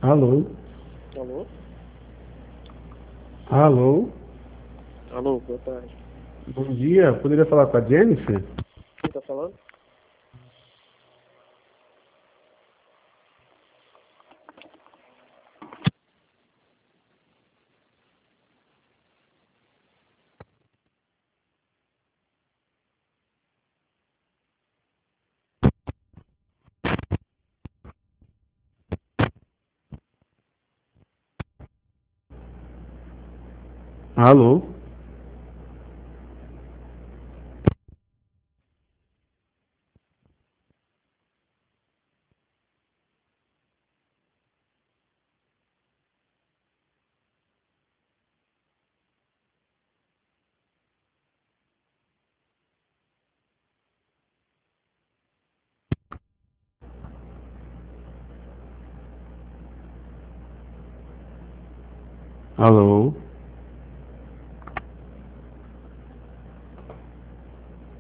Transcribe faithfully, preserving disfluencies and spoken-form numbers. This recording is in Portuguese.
Alô? Alô? Alô? Alô, boa tarde. Bom dia, poderia falar com a Jennifer? Quem tá falando? Alô? Alô?